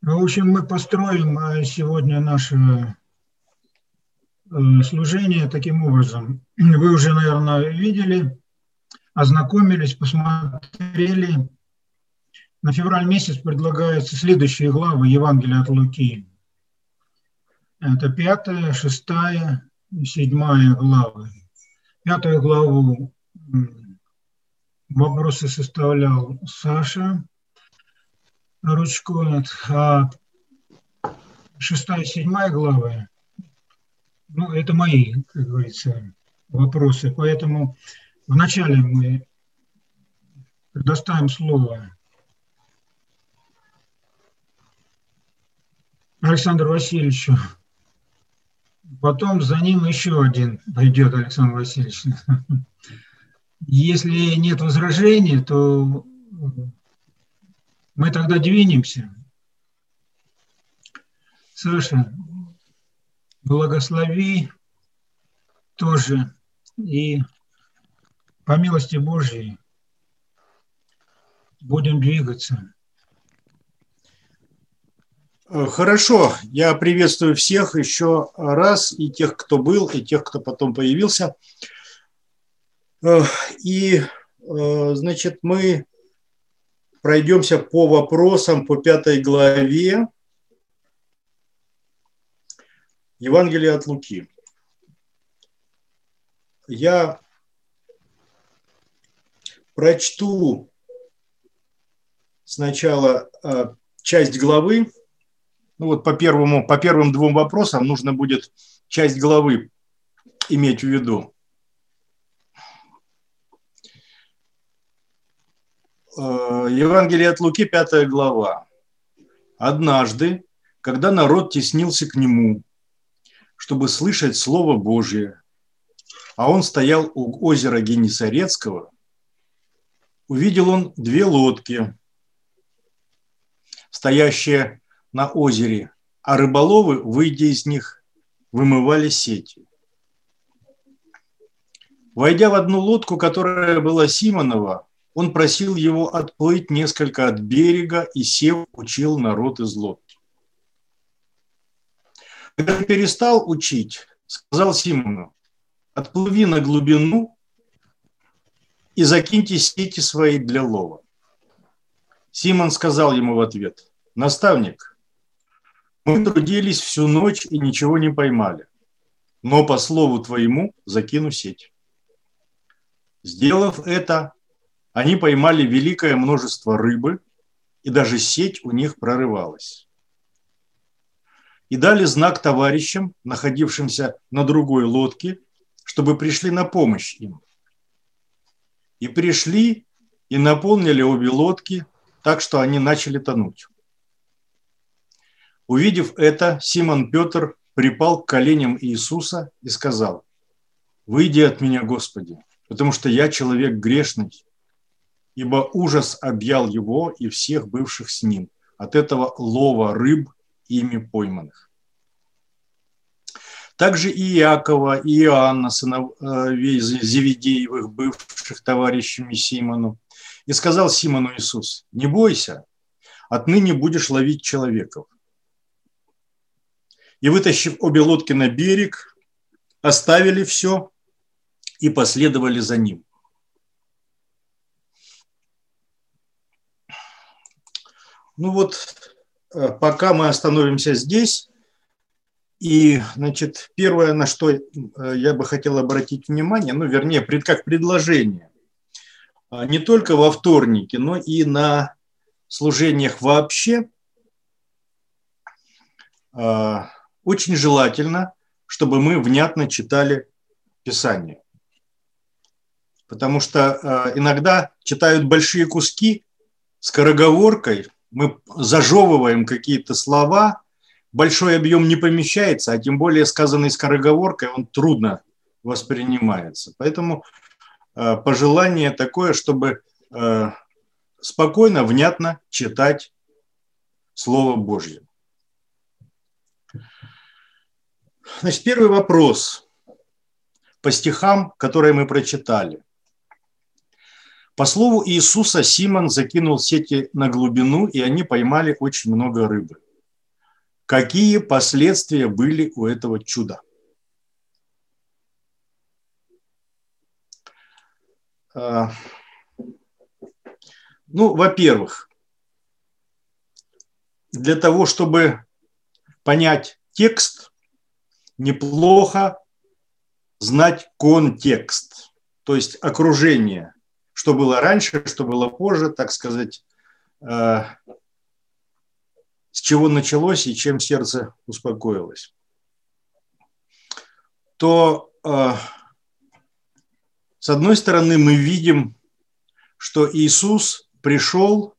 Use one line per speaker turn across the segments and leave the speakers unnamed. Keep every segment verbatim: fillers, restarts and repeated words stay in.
В общем, мы построим сегодня наше служение таким образом. Вы уже, наверное, видели, ознакомились, посмотрели. На февраль месяц предлагаются следующие главы Евангелия от Луки. Это пятая, шестая, седьмая главы. Пятую главу вопросы составлял Саша Ручко, а шестая, седьмая главы, ну, это мои, как говорится, вопросы. Поэтому вначале мы предоставим слово Александру Васильевичу. Потом за ним еще один пойдет Александр Васильевич. Если нет возражений, то мы тогда двинемся. Саша, благослови тоже и по милости Божьей будем двигаться.
Хорошо, я приветствую всех еще раз, и тех, кто был, и тех, кто потом появился. И, значит, мы пройдемся по вопросам по пятой главе Евангелия от Луки. Я прочту сначала часть главы. Ну вот по первому, по первым двум вопросам нужно будет часть главы иметь в виду. Евангелие от Луки, пятая глава. «Однажды, когда народ теснился к нему, чтобы слышать Слово Божие, а он стоял у озера Генесарецкого, увидел он две лодки, стоящие на озере, а рыболовы, выйдя из них, вымывали сети. Войдя в одну лодку, которая была Симонова, он просил его отплыть несколько от берега и, сев, учил народ из лодки. Когда перестал учить, сказал Симону: отплыви на глубину и закиньте сети свои для лова. Симон сказал ему в ответ: наставник, мы трудились всю ночь и ничего не поймали, но по слову твоему закину сеть. Сделав это, они поймали великое множество рыбы, и даже сеть у них прорывалась. И дали знак товарищам, находившимся на другой лодке, чтобы пришли на помощь им. И пришли, и наполнили обе лодки, так что они начали тонуть. Увидев это, Симон Петр припал к коленям Иисуса и сказал: «Выйди от меня, Господи, потому что я человек грешный». Ибо ужас объял его и всех бывших с ним от этого лова рыб, ими пойманных. Также и Иакова, и Иоанна, сыновей Зеведеевых, бывших товарищами Симону. И сказал Симону Иисус: «Не бойся, отныне будешь ловить человеков». И, вытащив обе лодки на берег, оставили все и последовали за ним. Ну вот, пока мы остановимся здесь. И, значит, первое, на что я бы хотел обратить внимание, ну, вернее, как предложение, не только во вторнике, но и на служениях вообще, очень желательно, чтобы мы внятно читали Писание. Потому что иногда читают большие куски скороговоркой, мы зажевываем какие-то слова, большой объем не помещается, а тем более сказанный скороговоркой он трудно воспринимается. Поэтому пожелание такое, чтобы спокойно, внятно читать Слово Божье. Значит, первый вопрос по стихам, которые мы прочитали. По слову Иисуса, Симон закинул сети на глубину, и они поймали очень много рыбы. какие последствия были у этого чуда. Ну, во-первых, для того, чтобы понять текст, неплохо знать контекст, то есть окружение, что было раньше, что было позже, так сказать, с чего началось и чем сердце успокоилось. То, с одной стороны, мы видим, что Иисус пришел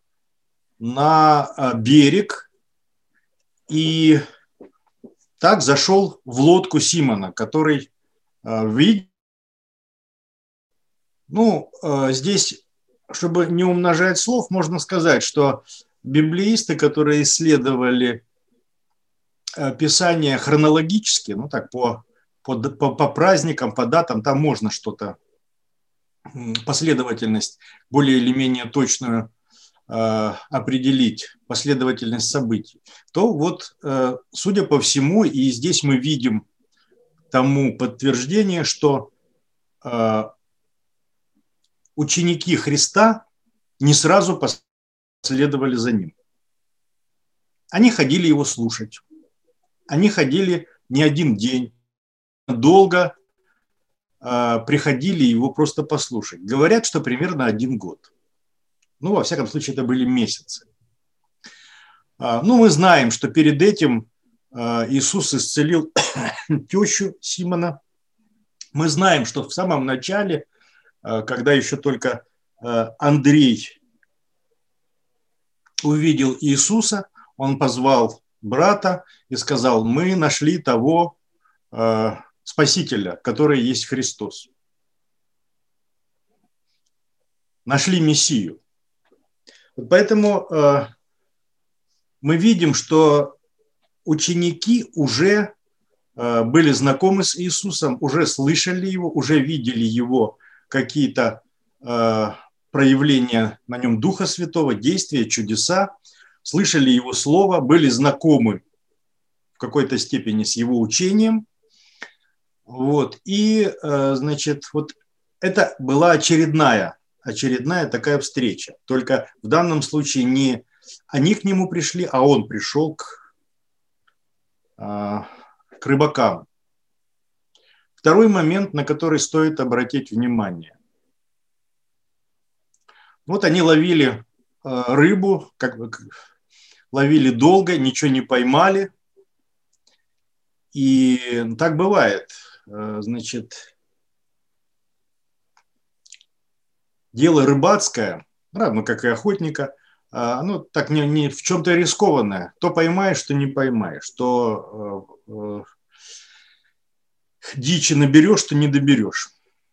на берег и так зашел в лодку Симона, который видел. Ну, здесь, чтобы не умножать слов, можно сказать, что библеисты, которые исследовали Писание хронологически, ну так, по, по, по, по праздникам, по датам, там можно что-то, последовательность более или менее точную определить, последовательность событий, то вот, судя по всему, и здесь мы видим тому подтверждение, что ученики Христа не сразу последовали за ним. Они ходили его слушать. Они ходили не один день, долго приходили его просто послушать. Говорят, что примерно один год. Ну, во всяком случае, это были месяцы. Ну, мы знаем, что перед этим Иисус исцелил тещу Симона. Мы знаем, что в самом начале, когда еще только Андрей увидел Иисуса, он позвал брата и сказал: мы нашли того Спасителя, который есть Христос. Нашли Мессию. Поэтому э, мы видим, что ученики уже э, были знакомы с Иисусом, уже слышали его, уже видели его какие-то э, проявления на нем Духа Святого, действия, чудеса, слышали его слово, были знакомы в какой-то степени с его учением. Вот. И, э, значит, вот это была очередная очередная такая встреча. Только в данном случае не они к нему пришли, а он пришел к, к рыбакам. Второй момент, на который стоит обратить внимание. Вот они ловили рыбу, как бы ловили долго, ничего не поймали. И так бывает. Значит, дело рыбацкое, равно как и охотника, оно так не, не в чем-то рискованное. То поймаешь, то не поймаешь, то э, э, дичи наберешь, то не доберешь.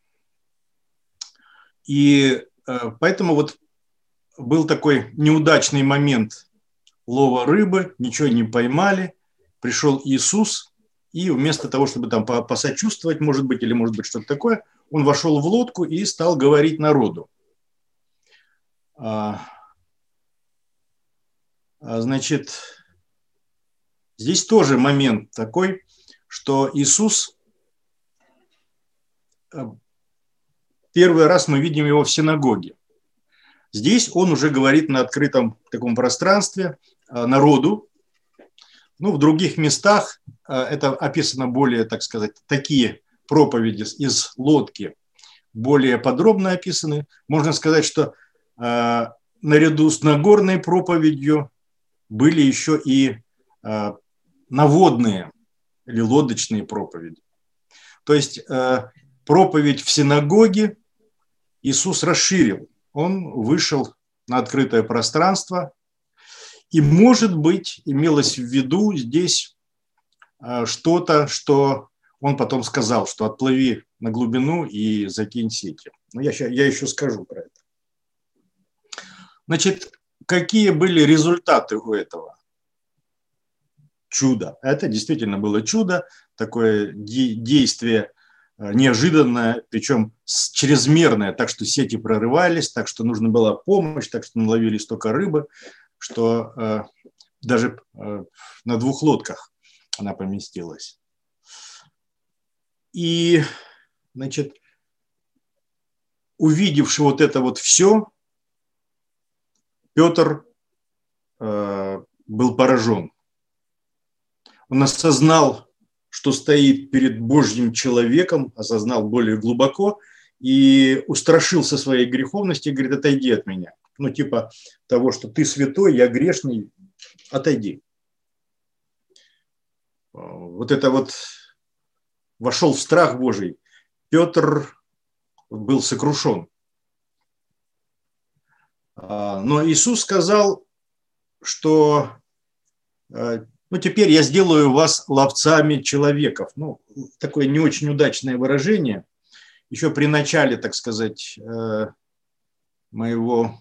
И э, поэтому вот был такой неудачный момент лова рыбы, ничего не поймали, пришел Иисус, и вместо того, чтобы там посочувствовать, может быть, или может быть что-то такое, он вошел в лодку и стал говорить народу. Значит, здесь тоже момент такой, что Иисус, первый раз мы видим его в синагоге. Здесь он уже говорит на открытом таком пространстве народу. Ну, в других местах это описано более, так сказать, такие проповеди из лодки более подробно описаны. Можно сказать, что э, наряду с Нагорной проповедью были еще и э, наводные или лодочные проповеди. То есть э, проповедь в синагоге Иисус расширил. Он вышел на открытое пространство. И, может быть, имелось в виду здесь э, что-то, что он потом сказал, что отплыви на глубину и закинь сети. Но я, я еще скажу про это. Значит, какие были результаты у этого чуда? Это действительно было чудо, такое действие неожиданное, причем чрезмерное, так что сети прорывались, так что нужна была помощь, так что наловили столько рыбы, что даже на двух лодках она поместилась. И, значит, увидевши вот это вот все, Петр э, был поражен. Он осознал, что стоит перед Божьим человеком, осознал более глубоко и устрашился своей греховности и говорит: отойди от меня. Ну, типа того, что ты святой, я грешный, отойди. Вот это вот вошел в страх Божий. Петр был сокрушен. Но Иисус сказал, что ну, теперь я сделаю вас ловцами человеков. Ну, такое не очень удачное выражение. Еще при начале, так сказать, моего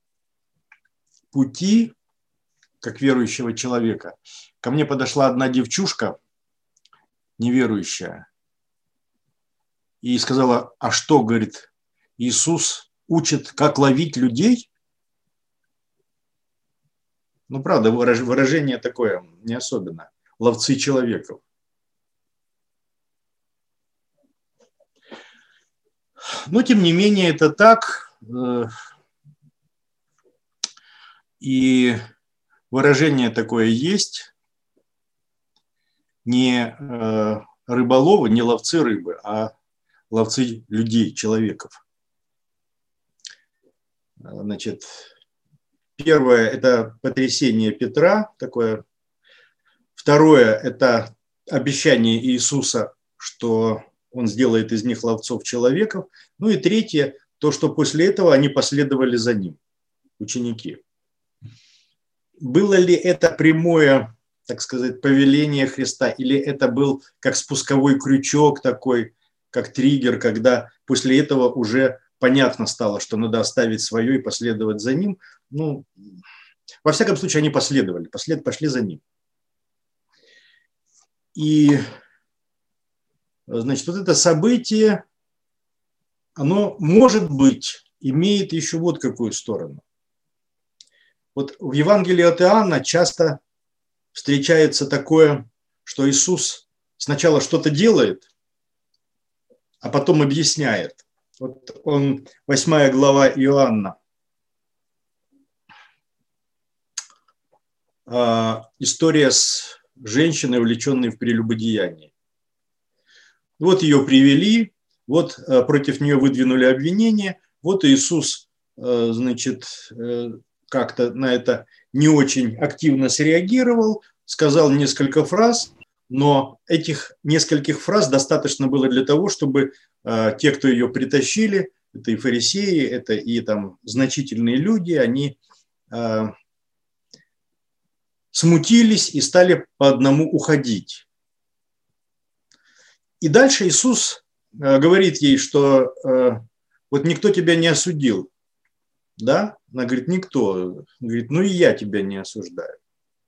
пути, как верующего человека, ко мне подошла одна девчушка, неверующая, и сказала: а что, говорит, Иисус учит, как ловить людей? Ну, правда, выражение такое не особенно. Ловцы человеков. Но, тем не менее, это так. И выражение такое есть. Не рыболовы, не ловцы рыбы, а ловцы людей, человеков. Значит, первое – это потрясение Петра, такое. Второе – это обещание Иисуса, что Он сделает из них ловцов человеков. Ну и третье – то, что после этого они последовали за Ним, ученики. Было ли это прямое, так сказать, повеление Христа, или это был как спусковой крючок такой, как триггер, когда после этого уже понятно стало, что надо оставить свое и последовать за Ним? Ну, во всяком случае, они последовали, послед, пошли за Ним. И, значит, вот это событие, оно, может быть, имеет еще вот какую сторону. Вот в Евангелии от Иоанна часто встречается такое, что Иисус сначала что-то делает, а потом объясняет. Вот он, восьмая глава Иоанна. История с женщиной, увлеченной в прелюбодеянии. Вот ее привели, вот против нее выдвинули обвинение, вот Иисус, значит, как-то на это не очень активно среагировал, сказал несколько фраз, но этих нескольких фраз достаточно было для того, чтобы те, кто ее притащили, это и фарисеи, это и там значительные люди, они смутились и стали по одному уходить. И дальше Иисус говорит ей, что вот никто тебя не осудил. Да? Она говорит: никто. Он говорит: ну и я тебя не осуждаю.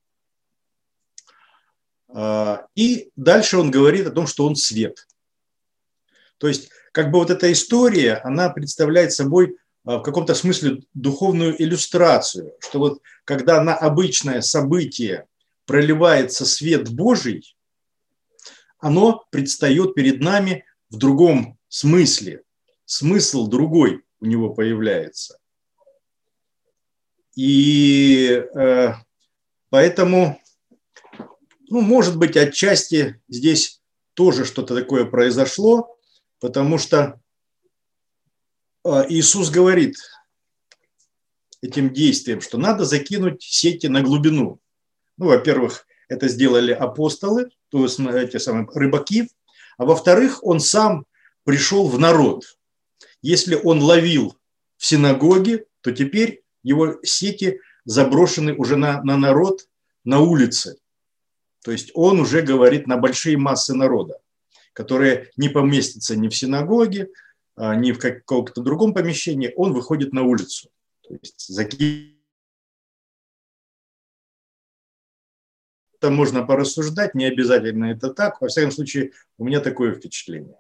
И дальше он говорит о том, что он свет. То есть, как бы вот эта история, она представляет собой в каком-то смысле духовную иллюстрацию, что вот когда на обычное событие проливается свет Божий, оно предстает перед нами в другом смысле. Смысл другой у него появляется. И э, поэтому, ну, может быть, отчасти здесь тоже что-то такое произошло, потому что Иисус говорит этим действием, что надо закинуть сети на глубину. Ну, во-первых, это сделали апостолы, то есть эти самые рыбаки, а во-вторых, он сам пришел в народ. Если он ловил в синагоге, то теперь его сети заброшены уже на, на народ, на улице. То есть он уже говорит на большие массы народа, которые не поместятся ни в синагоге, ни в каком-то другом помещении, он выходит на улицу. То есть закинуть. Там можно порассуждать, не обязательно это так. Во всяком случае, у меня такое впечатление.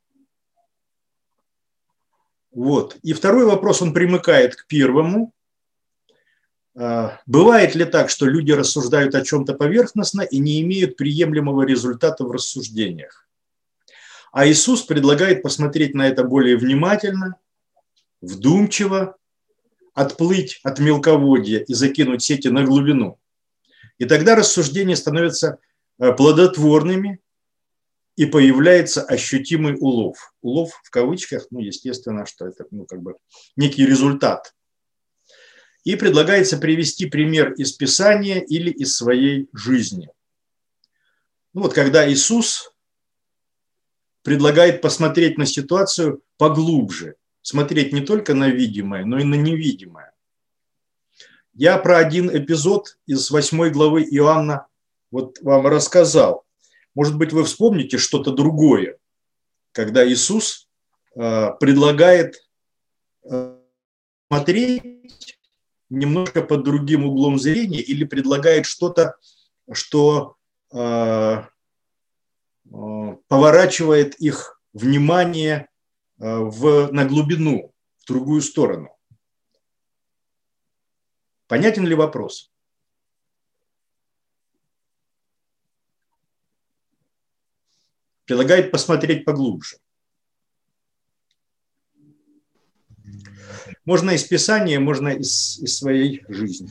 Вот. И второй вопрос, он примыкает к первому. бывает ли так, что люди рассуждают о чем-то поверхностно и не имеют приемлемого результата в рассуждениях? А Иисус предлагает посмотреть на это более внимательно, вдумчиво, отплыть от мелководья и закинуть сети на глубину. И тогда рассуждения становятся плодотворными, и появляется ощутимый улов. Улов в кавычках, ну, естественно, что это ну, как бы некий результат. И предлагается привести пример из Писания или из своей жизни. Ну, вот когда Иисус предлагает посмотреть на ситуацию поглубже, смотреть не только на видимое, но и на невидимое. Я про один эпизод из восьмой главы Иоанна вот вам рассказал. Может быть, вы вспомните что-то другое, когда Иисус э, предлагает э, смотреть немножко под другим углом зрения или предлагает что-то, что э, э, поворачивает их внимание э, в, на глубину, в другую сторону. Понятен ли вопрос? Предлагает посмотреть поглубже. Можно из Писания, можно из, из своей жизни.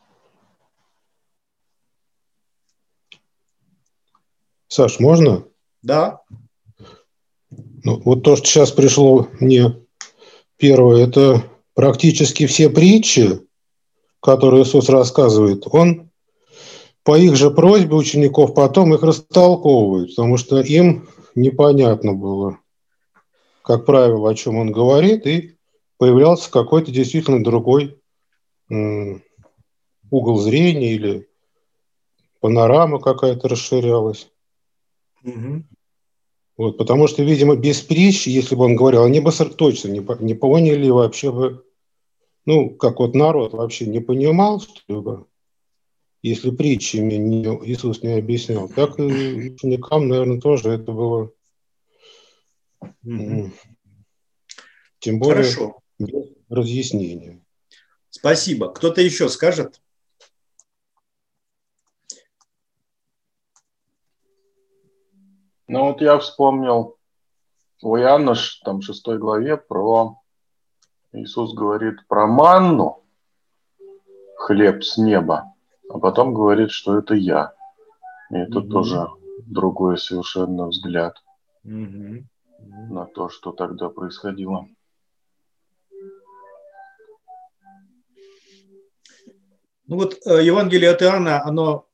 Саш, можно?
Да.
Ну, вот то, что сейчас пришло мне первое, это практически все притчи, которые Иисус рассказывает, Он по их же просьбе учеников потом их растолковывает, потому что им непонятно было, как правило, о чем Он говорит, и появлялся какой-то действительно другой м, угол зрения или панорама какая-то расширялась.
Угу.
Вот, потому что, видимо, без притч, если бы он говорил, они бы точно не, не поняли вообще бы, ну, как вот народ вообще не понимал, что если притчами не, Иисус не объяснял, так и ученикам, наверное, тоже это было,
Угу.
тем более,
хорошо,
без разъяснения.
Спасибо. Кто-то еще скажет?
Ну вот я вспомнил у Иоанна, там, шестой главе, про Иисус говорит про манну, хлеб с неба, а потом говорит, что это я. И это
Угу.
тоже другой совершенно взгляд
Угу.
на то, что тогда происходило.
Ну вот Евангелие от Иоанна, оно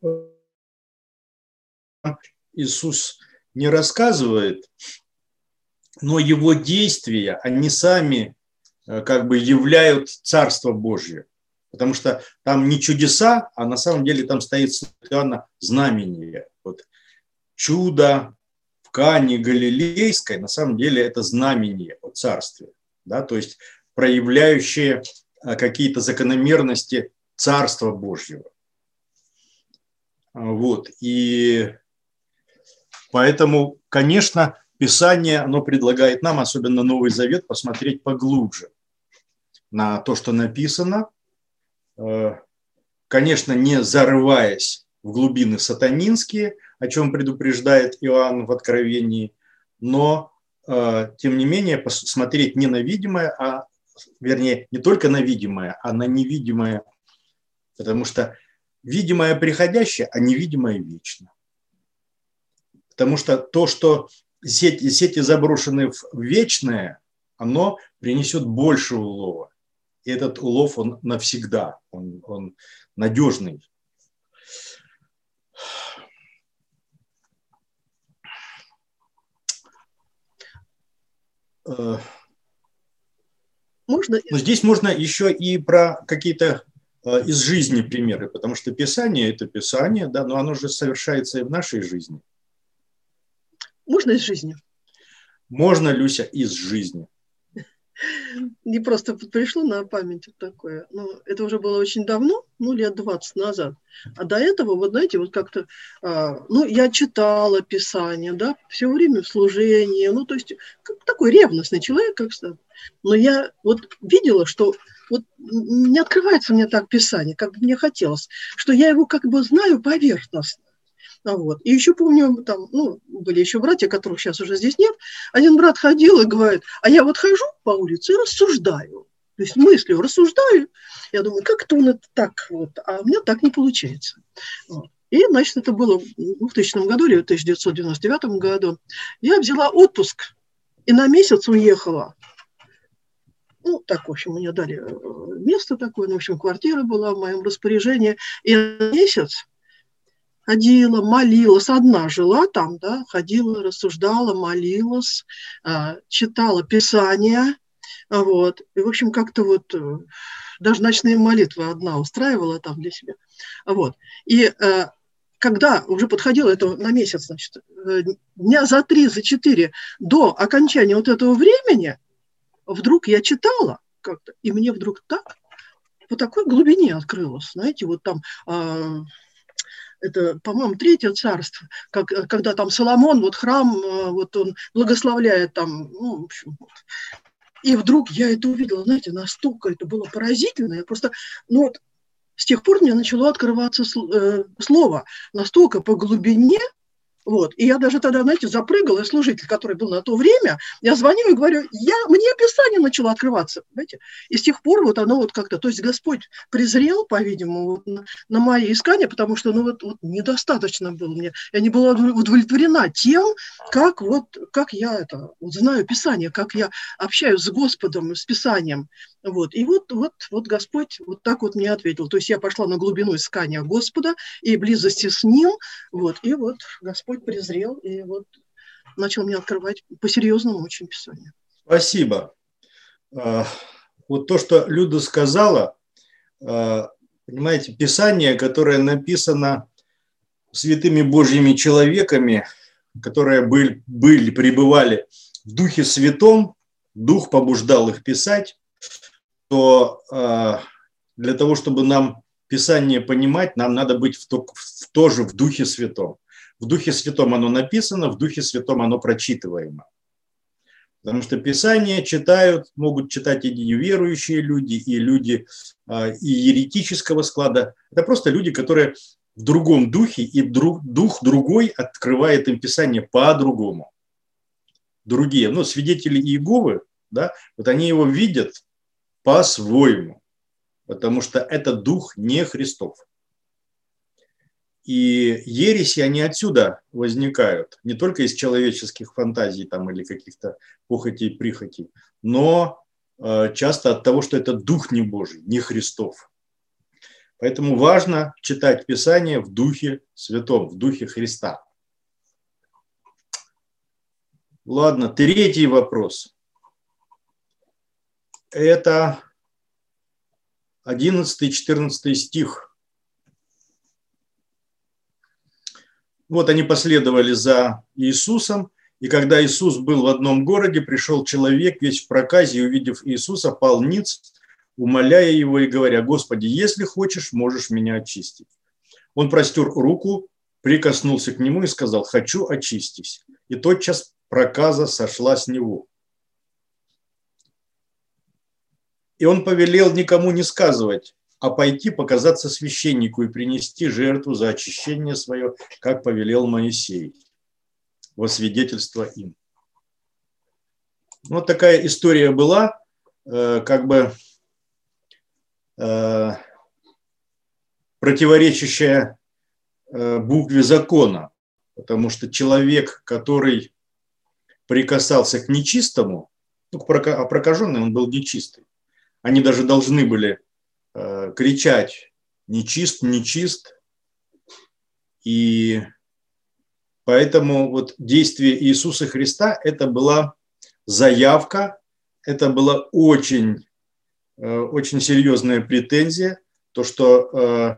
Иисус не рассказывает, но его действия, они сами как бы являют Царство Божье. Потому что там не чудеса, а на самом деле там стоит Иоанна знамение. Вот чудо в Кане Галилейской, на самом деле это знамение о Царстве. Да? То есть проявляющие какие-то закономерности Царства Божьего. Вот. И поэтому, конечно, Писание, оно предлагает нам, особенно Новый Завет, посмотреть поглубже на то, что написано, конечно, не зарываясь в глубины сатанинские, о чем предупреждает Иоанн в Откровении, но, тем не менее, посмотреть не на видимое, а, вернее, не только на видимое, а на невидимое, потому что видимое приходящее, а невидимое вечно. Потому что то, что сети, сети заброшены в вечное, оно принесет больше улова. И этот улов, он навсегда, он, он надежный.
Можно?
Но здесь можно еще и про какие-то из жизни примеры, потому что Писание – это Писание, да, но оно же совершается и в нашей жизни.
Можно из жизни?
Можно, Люся, из жизни.
Не просто пришло на память вот такое. Ну, это уже было очень давно, ну, лет двадцать назад. А до этого, вот знаете, вот как-то, а, ну, я читала Писание, да, все время в служении, ну, то есть, как такой ревностный человек, как всегда. Но я вот видела, что вот не открывается мне так Писание, как бы мне хотелось, что я его как бы знаю поверхностно. Вот. И еще помню, там, ну, были еще братья, которых сейчас уже здесь нет. Один брат ходил и говорит, а я вот хожу по улице и рассуждаю. То есть мыслью рассуждаю. Я думаю, как это он это так вот, а у меня так не получается. Вот. И, значит, это было в двухтысячном году или в тысяча девятьсот девяносто девятом году. Я взяла отпуск и на месяц уехала. Ну, так, в общем, мне дали место такое, ну, в общем, квартира была в моем распоряжении. И на месяц ходила, молилась, одна жила там, да, ходила, рассуждала, молилась, читала Писание, вот. И, в общем, как-то вот даже ночные молитвы одна устраивала там для себя, вот. И когда уже подходило это на месяц, значит, дня за три, за четыре до окончания вот этого времени, вдруг я читала как-то, и мне вдруг так по такой глубине открылось, знаете, вот там, э, это, по-моему, Третье царство, как, когда там Соломон, вот храм, э, вот он благословляет там, ну, в общем, вот. И вдруг я это увидела, знаете, настолько это было поразительно, я просто, ну вот, с тех пор мне начало открываться э, слово настолько по глубине. Вот. И я даже тогда, знаете, запрыгала, и служитель, который был на то время, я звоню и говорю, я, мне Писание начало открываться, знаете. И с тех пор вот оно вот как-то, то есть Господь презрел, по-видимому, вот на, на мои искания, потому что, ну, вот, вот недостаточно было мне, я не была удовлетворена тем, как вот, как я это, вот знаю Писание, как я общаюсь с Господом, с Писанием. Вот. И вот, вот, вот Господь вот так вот мне ответил. То есть я пошла на глубину искания Господа и близости с Ним, вот, и вот Господь презрел и вот начал мне открывать по-серьезному очень Писание.
Спасибо. Вот то, что Люда сказала, понимаете, Писание, которое написано святыми Божьими человеками, которые были, были, пребывали в Духе Святом, Дух побуждал их писать, то для того, чтобы нам Писание понимать, нам надо быть в то, в, тоже в Духе Святом. В Духе Святом оно написано, в Духе Святом оно прочитываемо. Потому что Писание читают, могут читать и неверующие люди, и люди и еретического склада. Это просто люди, которые в другом духе, и друг, дух другой открывает им Писание по-другому. Другие, ну, свидетели Иеговы, да, вот они его видят по-своему, потому что это дух не Христов. И ереси, они отсюда возникают, не только из человеческих фантазий там, или каких-то похотей и прихотей, но э, часто от того, что это дух не Божий, не Христов. Поэтому важно читать Писание в Духе Святом, в Духе Христа. Ладно, третий вопрос. Это одиннадцатый-четырнадцатый стих. Вот они последовали за Иисусом, и когда Иисус был в одном городе, пришел человек весь в проказе, и, увидев Иисуса, пал ниц, умоляя его и говоря: «Господи, если хочешь, можешь меня очистить». Он простер руку, прикоснулся к нему и сказал: «Хочу, очистись». И тотчас проказа сошла с него. И он повелел никому не сказывать, а пойти показаться священнику и принести жертву за очищение свое, как повелел Моисей, во свидетельство им. Вот такая история была, как бы противоречащая букве закона, потому что человек, который прикасался к нечистому, ну, а прокаженный он был нечистый, они даже должны были э, кричать: «Нечист, нечист». И поэтому вот действие Иисуса Христа – это была заявка, это была очень, э, очень серьезная претензия, то, что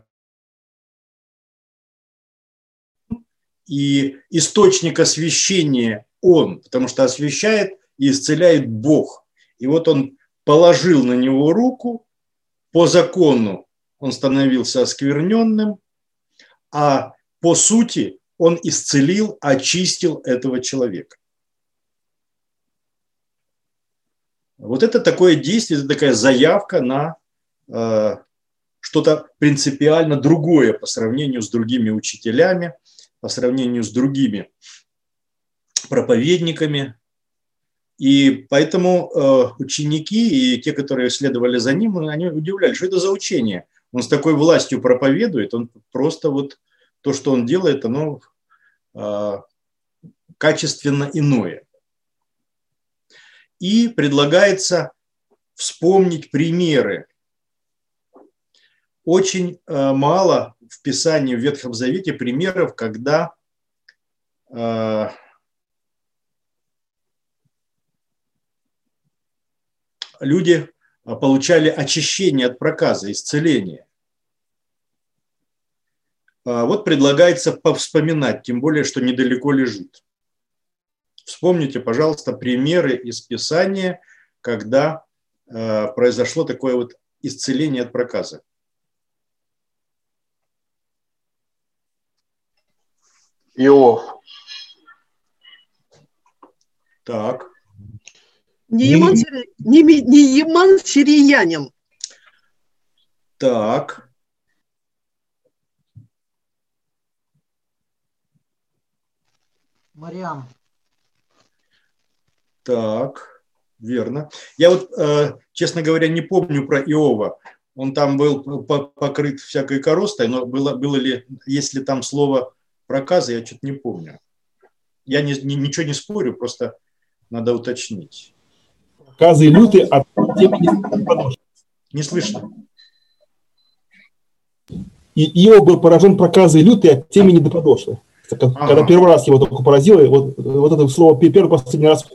э, и источник освящения Он, потому что освящает и исцеляет Бог. И вот Он положил на него руку, по закону он становился оскверненным, а по сути он исцелил, очистил этого человека. Вот это такое действие, это такая заявка на э, что-то принципиально другое по сравнению с другими учителями, по сравнению с другими проповедниками. И поэтому э, ученики и те, которые следовали за ним, они удивлялись, что это за учение. Он с такой властью проповедует, он просто вот то, что он делает, оно э, качественно иное. И предлагается вспомнить примеры. Очень э, мало в Писании в Ветхом Завете примеров, когда э, люди получали очищение от проказа, исцеление. Вот предлагается повспоминать, тем более, что недалеко лежит. Вспомните, пожалуйста, примеры из Писания, когда произошло такое вот исцеление от проказа.
Иов.
Так.
Нееман, Сири... не, Нееман сириянин.
Так.
Мариам.
Так, верно. Я вот, э, честно говоря, не помню про Иова. Он там был покрыт всякой коростой, но было, было ли, есть ли там слово проказа, я что-то не помню. Я не, не, ничего не спорю, просто надо уточнить.
Проказы и люты от темени.
Не слышно.
И Иов был поражен проказой и лютой от темени до подошвы. Когда ага. первый раз его только поразило, вот, вот это слово первый последний раз.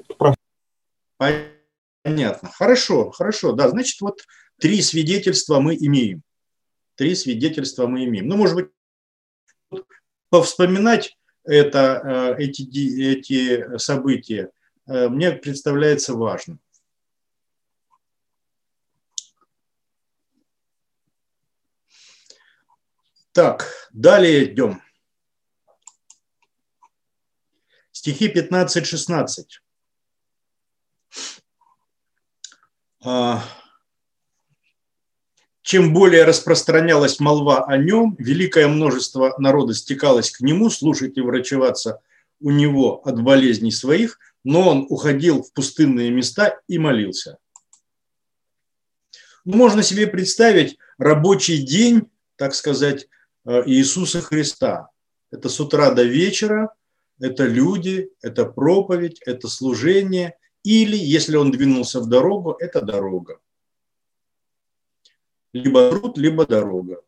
Понятно. Хорошо, хорошо. Да, значит, вот три свидетельства мы имеем. Три свидетельства мы имеем. Ну, может быть, повспоминать это, эти, эти события мне представляется важным. Так, далее идем. Стихи пятнадцать-шестнадцать. Чем более распространялась молва о нем, великое множество народа стекалось к нему слушать и врачеваться у него от болезней своих, но он уходил в пустынные места и молился. Можно себе представить рабочий день, так сказать, Иисуса Христа. Это с утра до вечера, это люди, это проповедь, это служение, или, если он двинулся в дорогу, это дорога. Либо труд, либо дорога.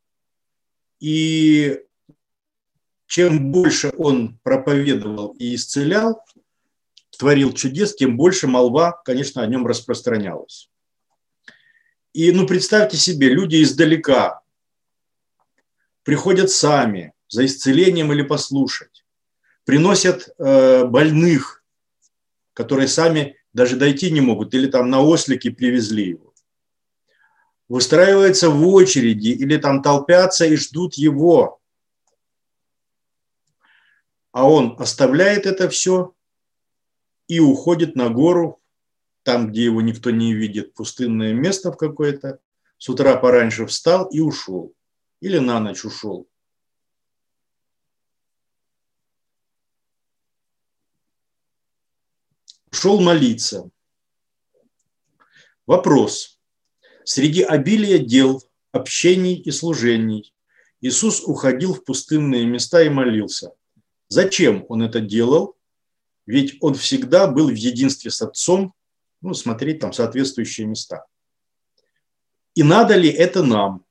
И чем больше он проповедовал и исцелял, творил чудес, тем больше молва, конечно, о нем распространялась. И, ну, представьте себе, люди издалека приходят сами за исцелением или послушать, приносят э, больных, которые сами даже дойти не могут, или там на ослике привезли его. Выстраиваются в очереди или там толпятся и ждут его. А он оставляет это все и уходит на гору, там, где его никто не видит, пустынное место в какое-то, с утра пораньше встал и ушел. Или на ночь ушел. Ушел молиться. Вопрос. Среди обилия дел, общений и служений Иисус уходил в пустынные места и молился. Зачем он это делал? Ведь он всегда был в единстве с Отцом, ну, смотреть там соответствующие места. И надо ли это нам?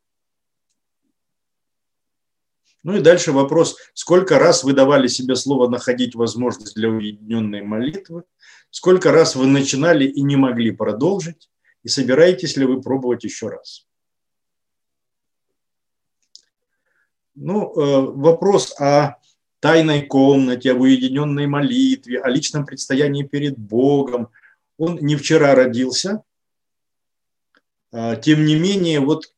Ну и дальше вопрос, сколько раз вы давали себе слово находить возможность для уединенной молитвы, сколько раз вы начинали и не могли продолжить, и собираетесь ли вы пробовать еще раз? Ну, вопрос о тайной комнате, об уединенной молитве, о личном предстоянии перед Богом, он не вчера родился. Тем не менее, вот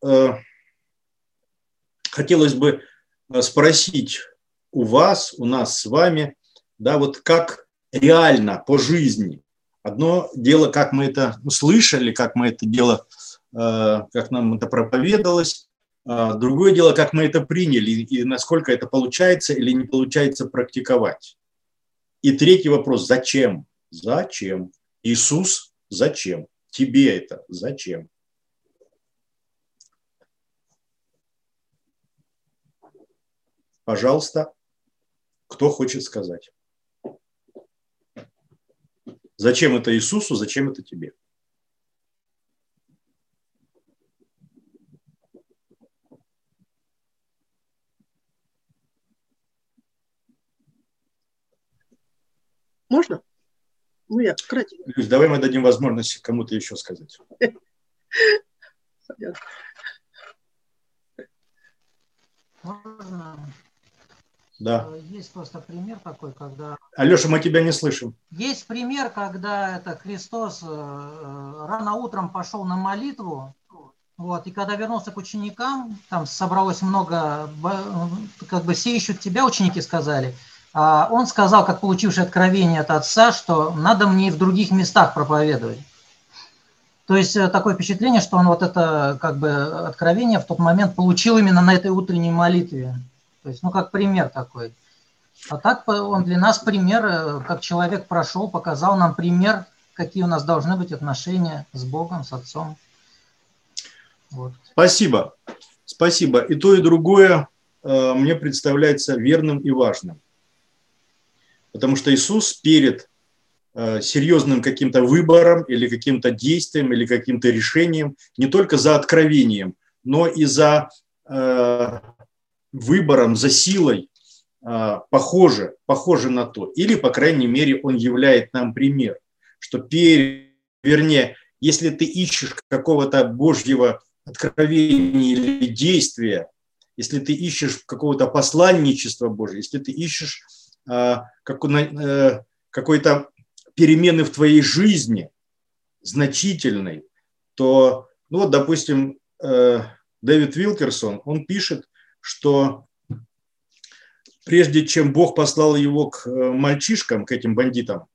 хотелось бы спросить у вас, у нас с вами, да, вот как реально по жизни Одно дело, как мы это услышали, как мы это дело, как нам это проповедовалось. Другое дело, как мы это приняли и насколько это получается или не получается практиковать. И третий вопрос – зачем? Зачем? Иисус, зачем? Тебе это зачем? Пожалуйста, кто хочет сказать? Зачем это Иисусу, зачем это тебе?
Можно? Ну, я кратенько.
Люсь, давай мы дадим возможность кому-то еще сказать.
Можно?
Да.
Есть просто пример такой, когда...
Алеша, мы тебя не слышим.
Есть пример, когда это Христос рано утром пошел на молитву, вот, и когда вернулся к ученикам, там собралось много, как бы все ищут тебя, ученики сказали, а он сказал, как получивший откровение от Отца, что надо мне и в других местах проповедовать. То есть такое впечатление, что он вот это как бы откровение в тот момент получил именно на этой утренней молитве. То есть, ну, как пример такой. А так он для нас пример, как человек прошел, показал нам пример, какие у нас должны быть отношения с Богом, с Отцом. Вот.
Спасибо. Спасибо. И то, и другое э, мне представляется верным и важным. Потому что Иисус перед э, серьезным каким-то выбором или каким-то действием или каким-то решением, не только за откровением, но и за... Э, выбором, за силой, похоже, похоже на то. Или, по крайней мере, он являет нам пример, что, перед, вернее, если ты ищешь какого-то Божьего откровения или действия, если ты ищешь какого-то посланничества Божьего, если ты ищешь какой-то перемены в твоей жизни значительной, то, ну вот, допустим, Дэвид Вилкерсон, он пишет, что прежде чем Бог послал его к мальчишкам, к этим бандитам,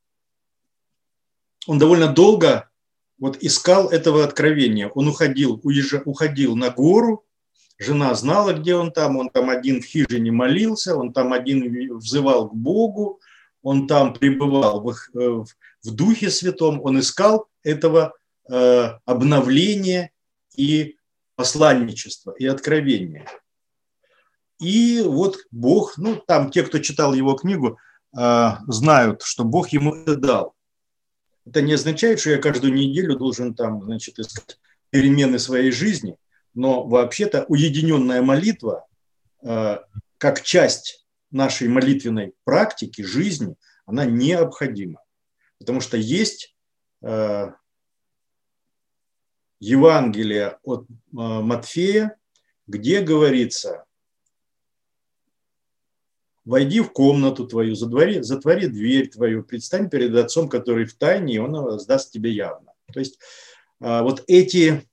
он довольно долго вот искал этого откровения. Он уходил, уезжал, уходил на гору, жена знала, где он там, он там один в хижине молился, он там один взывал к Богу, он там пребывал в, в, в Духе Святом, он искал этого э, обновления и посланничества, и откровения. И вот Бог, ну там те, кто читал его книгу, знают, что Бог ему это дал. Это не означает, что я каждую неделю должен там, значит, искать перемены своей жизни, но вообще-то уединенная молитва, как часть нашей молитвенной практики, жизни, она необходима. Потому что есть Евангелие от Матфея, где говорится: войди в комнату твою, затвори, затвори дверь твою, предстань перед Отцом, который в тайне, и Он воздаст тебе явно. То есть вот эти,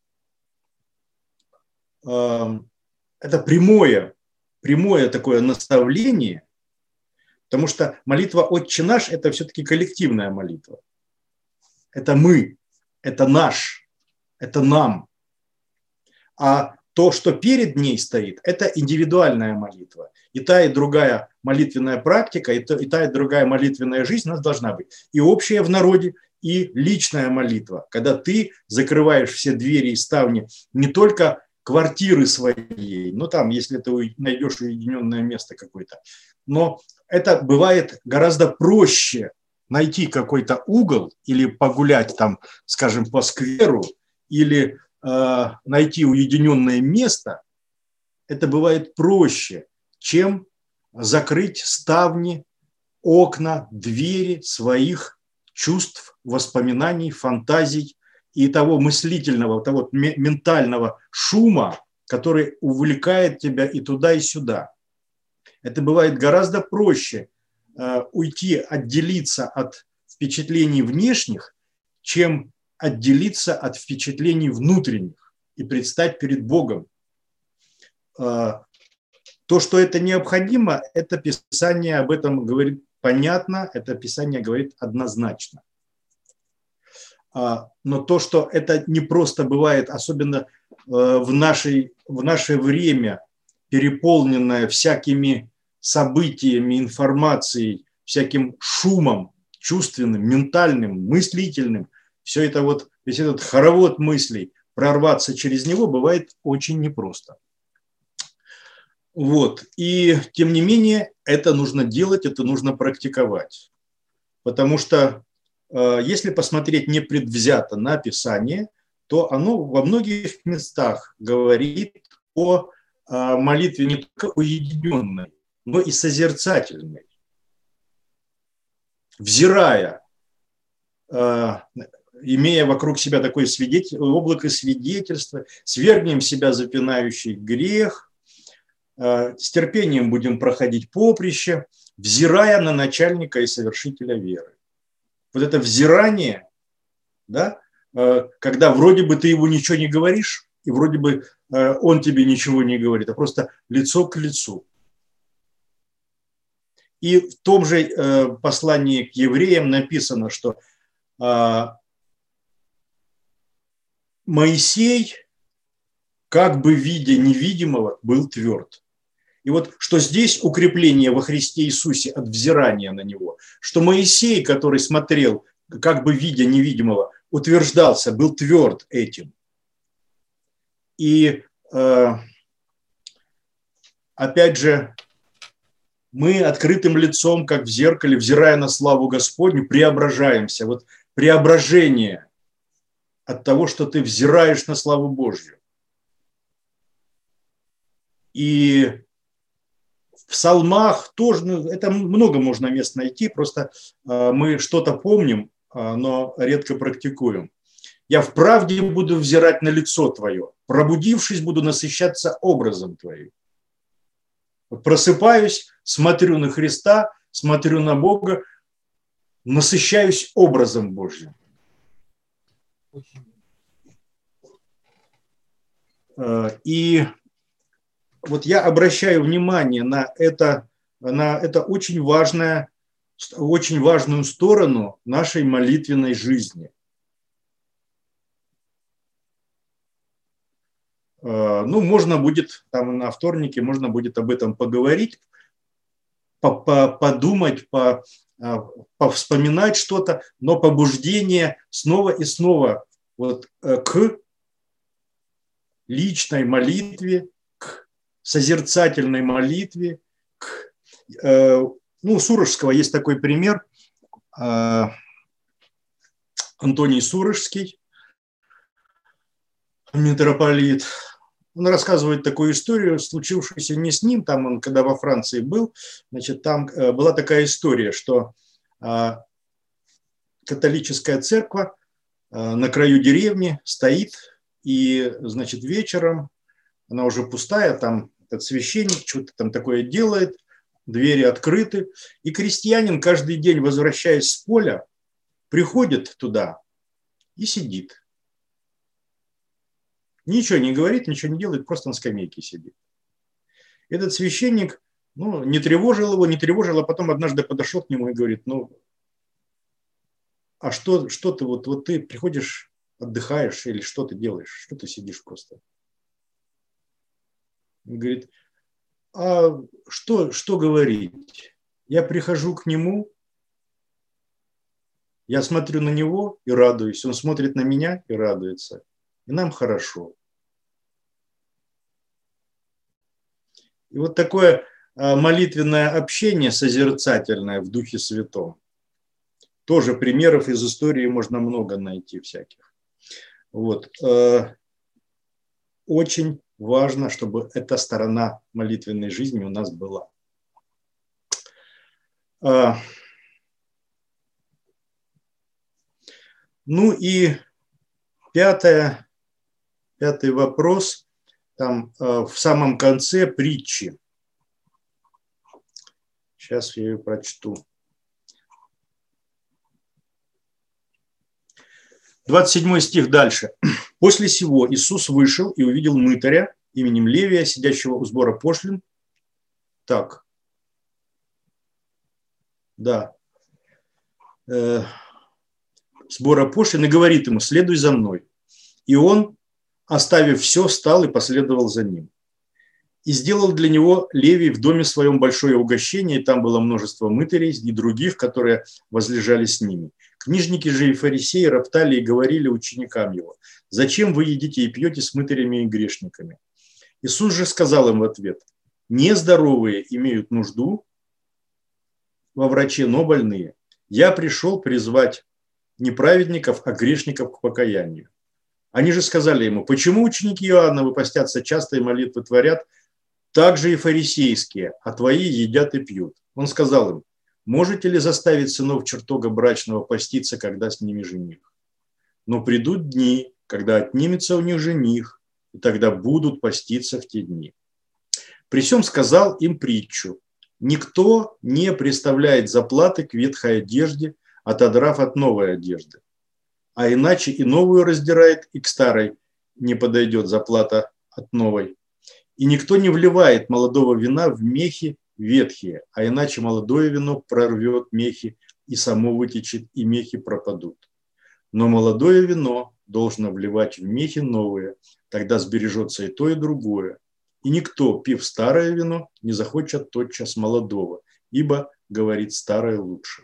это прямое, прямое такое наставление, потому что молитва «Отче наш» – это все-таки коллективная молитва. Это мы, это наш, это нам. А то, что перед ней стоит, это индивидуальная молитва. И та, и другая молитвенная практика, и та, и та, и другая молитвенная жизнь у нас должна быть. И общая в народе, и личная молитва, когда ты закрываешь все двери и ставни не только квартиры своей, ну там, если ты найдешь уединенное место какое-то, но это бывает гораздо проще найти какой-то угол или погулять там, скажем, по скверу, или э, найти уединенное место, это бывает проще, чем закрыть ставни, окна, двери своих чувств, воспоминаний, фантазий и того мыслительного, того ментального шума, который увлекает тебя и туда, и сюда. Это бывает гораздо проще э, уйти, отделиться от впечатлений внешних, чем отделиться от впечатлений внутренних и предстать перед Богом. Э, то, что это необходимо, это Писание об этом говорит понятно, это Писание говорит однозначно. Но то, что это не просто бывает, особенно в, нашей, в наше время, переполненное всякими событиями, информацией, всяким шумом чувственным, ментальным, мыслительным, все это вот, весь этот хоровод мыслей, прорваться через него бывает очень непросто. Вот. И тем не менее, это нужно делать, это нужно практиковать. Потому что э, если посмотреть непредвзято на Писание, то оно во многих местах говорит о э, молитве не только уединенной, но и созерцательной. Взирая, э, имея вокруг себя такое свидетель, облако свидетельства, свергнем себя запинающий грех, э, с терпением будем проходить поприще, взирая на начальника и совершителя веры. Вот это взирание, да, э, когда вроде бы ты ему ничего не говоришь, и вроде бы э, он тебе ничего не говорит, а просто лицо к лицу. И в том же э, послании к евреям написано, что э, Моисей, как бы видя невидимого, был тверд. И вот что здесь укрепление во Христе Иисусе от взирания на Него, что Моисей, который смотрел, как бы видя невидимого, утверждался, был тверд этим. И э, опять же, мы открытым лицом, как в зеркале, взирая на славу Господню, преображаемся. Вот преображение от того, что ты взираешь на славу Божью. И в псалмах тоже, ну, это много можно мест найти, просто э, мы что-то помним, э, но редко практикуем. Я в правде буду взирать на лицо Твое, пробудившись, буду насыщаться образом Твоим. Просыпаюсь, смотрю на Христа, смотрю на Бога, насыщаюсь образом Божьим. И вот я обращаю внимание на это, на это очень, важное, очень важную сторону нашей молитвенной жизни. Ну, можно будет, там на вторнике можно будет об этом поговорить, подумать, повспоминать что-то, но побуждение снова и снова вот к личной молитве, к созерцательной молитве, к, ну, у Сурожского есть такой пример, Антоний Сурожский, митрополит. Он рассказывает такую историю, случившуюся не с ним, там он, когда во Франции был, значит, там была такая история, что католическая церковь на краю деревни стоит, и, значит, вечером, она уже пустая, там этот священник что-то там такое делает, двери открыты, и крестьянин каждый день, возвращаясь с поля, приходит туда и сидит. Ничего не говорит, ничего не делает, просто на скамейке сидит. Этот священник, ну, не тревожил его, не тревожил, а потом однажды подошел к нему и говорит, ну, а что, что ты, вот, вот ты приходишь, отдыхаешь или что ты делаешь, что ты сидишь просто? Он говорит, а что, что говорить? Я прихожу к нему, я смотрю на него и радуюсь, он смотрит на меня и радуется. И нам хорошо. И вот такое молитвенное общение созерцательное в Духе Святом. Тоже примеров из истории можно много найти всяких. Вот. Очень важно, чтобы эта сторона молитвенной жизни у нас была. Ну и пятое. Пятый вопрос, там э, в самом конце притчи. Сейчас я ее прочту. двадцать седьмой стих дальше. «После сего Иисус вышел и увидел мытаря именем Левия, сидящего у сбора пошлин». Так. Да. Э, сбора пошлин и говорит ему: следуй за мной. И он, оставив все, встал и последовал за ним. И сделал для него Левий в доме своем большое угощение, и там было множество мытарей и других, которые возлежали с ними. Книжники же и фарисеи роптали и говорили ученикам его: зачем вы едите и пьете с мытарями и грешниками? Иисус же сказал им в ответ: нездоровые имеют нужду во враче, но больные. Я пришел призвать не праведников, а грешников к покаянию. Они же сказали ему: почему ученики Иоанна постятся часто и молитвы творят, так же и фарисейские, а твои едят и пьют? Он сказал им: можете ли заставить сынов чертога брачного поститься, когда с ними жених? Но придут дни, когда отнимется у них жених, и тогда будут поститься в те дни. При сем сказал им притчу: никто не приставляет заплаты к ветхой одежде, отодрав от новой одежды. А иначе и новую раздирает, и к старой не подойдет заплата от новой. И никто не вливает молодого вина в мехи ветхие, а иначе молодое вино прорвет мехи, и само вытечет, и мехи пропадут. Но молодое вино должно вливать в мехи новые, тогда сбережется и то, и другое. И никто, пив старое вино, не захочет тотчас молодого, ибо, говорит, старое лучше.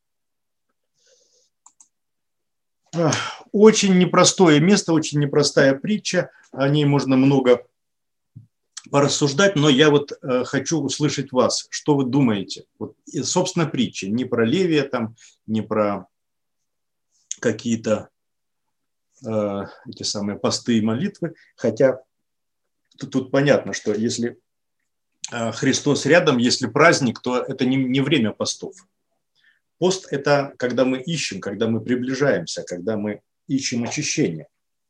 Очень непростое место, очень непростая притча, о ней можно много порассуждать, но я вот э, хочу услышать вас, что вы думаете. Вот, и, собственно, притча, не про Левия, там, не про какие-то э, эти самые посты и молитвы, хотя тут, тут понятно, что если э, Христос рядом, если праздник, то это не, не время постов. Пост – это когда мы ищем, когда мы приближаемся, когда мы ищем очищение.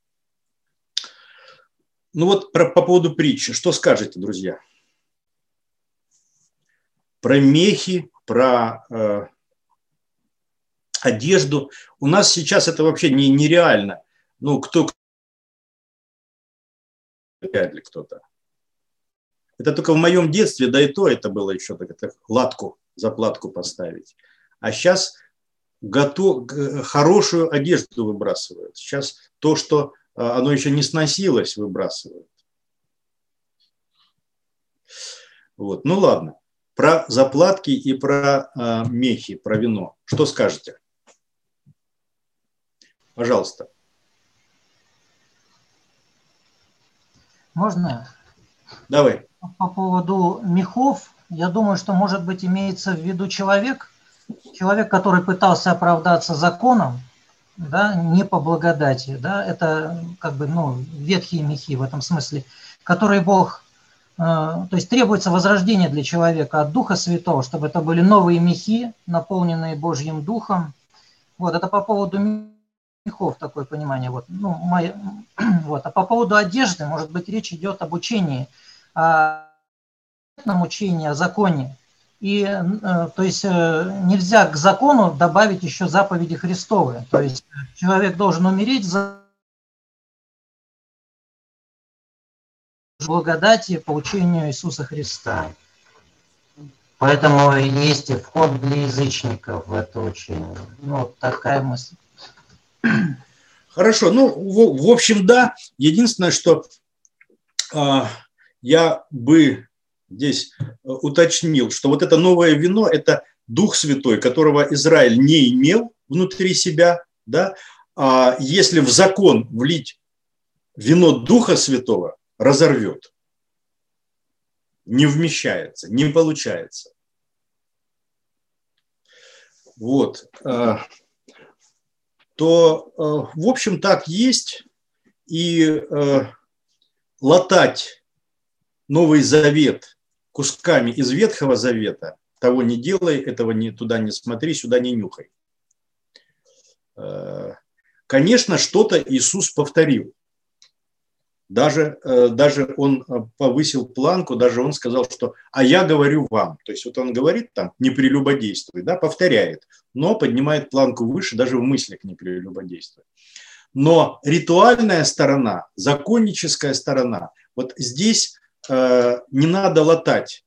Ну вот про, по поводу притчи. Что скажете, друзья? Про мехи, про э, одежду. У нас сейчас это вообще не, нереально. Ну, кто... Вряд ли кто-то. Это только в моем детстве, да и то это было еще так, так латку, заплатку поставить. А сейчас готов, хорошую одежду выбрасывают. Сейчас то, что оно еще не сносилось, выбрасывают. Вот. Ну ладно. Про заплатки и про э, мехи, про вино. Что скажете? Пожалуйста.
Можно?
Давай.
По поводу мехов, я думаю, что, может быть, имеется в виду человек, человек, который пытался оправдаться законом, да, не по благодати, да, это как бы, ну, ветхие мехи в этом смысле, которые Бог, э, то есть требуется возрождение для человека от Духа Святого, чтобы это были новые мехи, наполненные Божьим Духом. Вот, это по поводу мехов такое понимание. Вот, ну, мое, вот. А по поводу одежды, может быть, речь идет об учении, о учении, о законе. И, то есть, нельзя к закону добавить еще заповеди Христовы. То есть, человек должен умереть за благодати по учению Иисуса Христа. Поэтому есть и вход для язычников в это учение. Ну, вот такая мысль.
Хорошо. Ну, в, в общем, да. Единственное, что э, я бы... здесь уточнил, что вот это новое вино – это Дух Святой, которого Израиль не имел внутри себя. Да? А если в закон влить вино Духа Святого, разорвет. Не вмещается, не получается. Вот. То, в общем, так есть. И латать Новый Завет кусками из Ветхого Завета, того не делай, этого не, туда не смотри, сюда не нюхай. Конечно, что-то Иисус повторил. Даже, даже он повысил планку, даже он сказал, что «а я говорю вам». То есть вот он говорит там «не прелюбодействуй», да, повторяет, но поднимает планку выше, даже в мыслях не прелюбодействуй. Но ритуальная сторона, законническая сторона, вот здесь не надо латать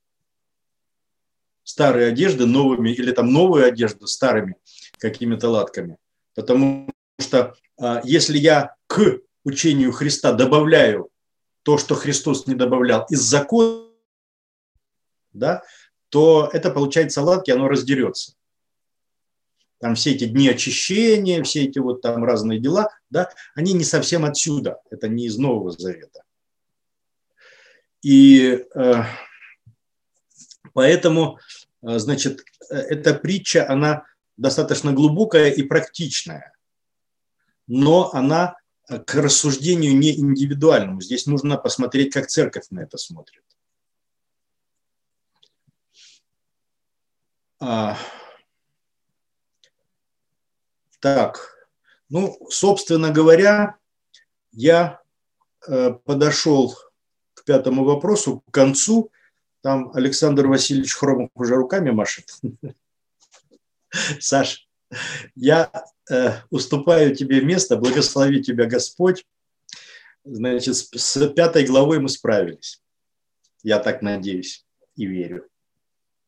старые одежды новыми или там новую одежду старыми какими-то латками, потому что если я к учению Христа добавляю то, что Христос не добавлял из закона, да, то это получается оладки, оно раздерется. Там все эти дни очищения, все эти вот там разные дела, да, они не совсем отсюда, это не из Нового Завета. И э, поэтому, э, значит, эта притча, она достаточно глубокая и практичная, но она к рассуждению не индивидуальному. Здесь нужно посмотреть, как церковь на это смотрит. А, так, ну, собственно говоря, я э, подошел к пятому вопросу, к концу. Там Александр Васильевич Хромов уже руками машет. Саш, я э, уступаю тебе место, благослови тебя Господь. Значит, с, с пятой главой мы справились. Я так надеюсь и верю.